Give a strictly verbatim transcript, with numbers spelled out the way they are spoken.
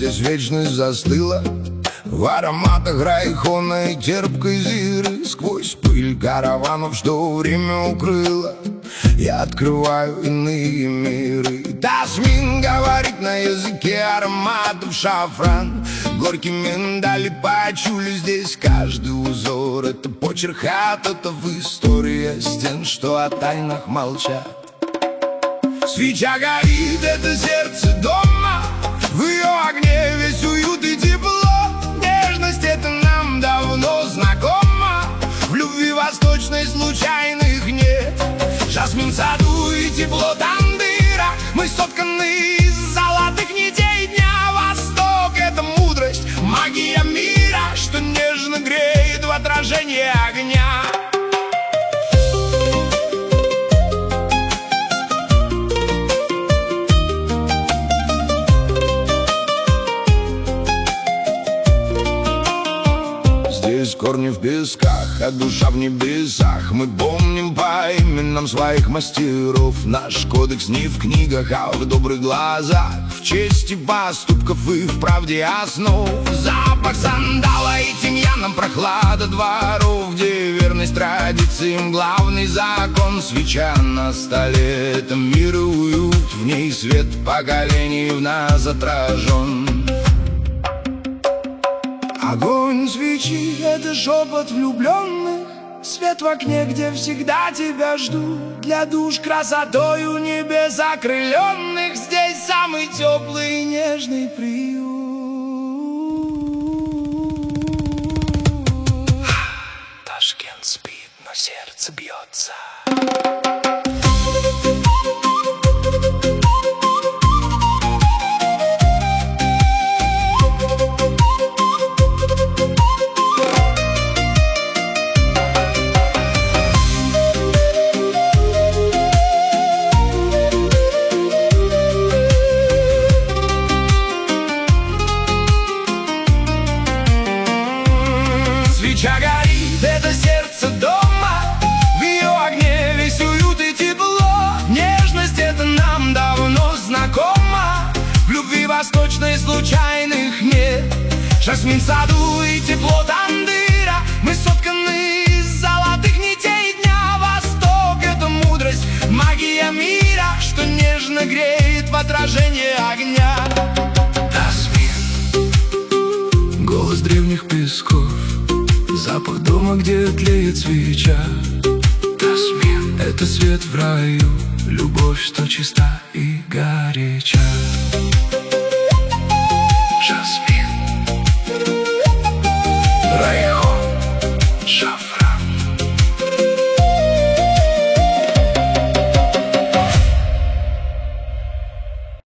здесь вечность застыла в ароматах райхона и терпкой зиры. Сквозь пыль караванов, что время укрыло, я открываю иные миры. Тасмин говорит на языке ароматов шафран. Горький миндаль и пачули, здесь каждый узор — это почерк хататов, история стен, что о тайнах молчат. Свеча горит, это сердце дома, в ее огне весь уют и тепло. Нежность — это нам давно знакома, в любви восточной случайных нет. Жасмин в саду и тепло тандыра, мы сотканы из золотых нитей дня. Восток — это мудрость, магия мира, что нежно греет в отражении огня. Здесь корни в песках, а душа в небесах. Мы помним по именам своих мастеров. Наш кодекс не в книгах, а в добрых глазах, в чести поступков и в правде основ. Запах сандала и тимьяном, прохлада дворов, где верность традициям главный закон. Свеча на столе — это мир и уют, в ней свет поколений в нас отражен. Огонь свечи — это шепот влюбленных, свет в окне, где всегда тебя ждут. Для душ красотою небес окрыленных, здесь самый теплый и нежный приют. Ташкент спит, но сердце бьется. Свеча горит, это сердце дома, в ее огне весь уют и тепло. Нежность — это нам давно знакома, в любви восточной случайных нет. Жасмин в саду и тепло тандыра, мы сотканы из золотых нитей дня. Восток — это мудрость, магия мира, что нежно греет в отражении огня. Тасмин, голос древних песков, запах дома, где тлеет свеча. Тасмин — это свет в раю, любовь, что чиста и горяча.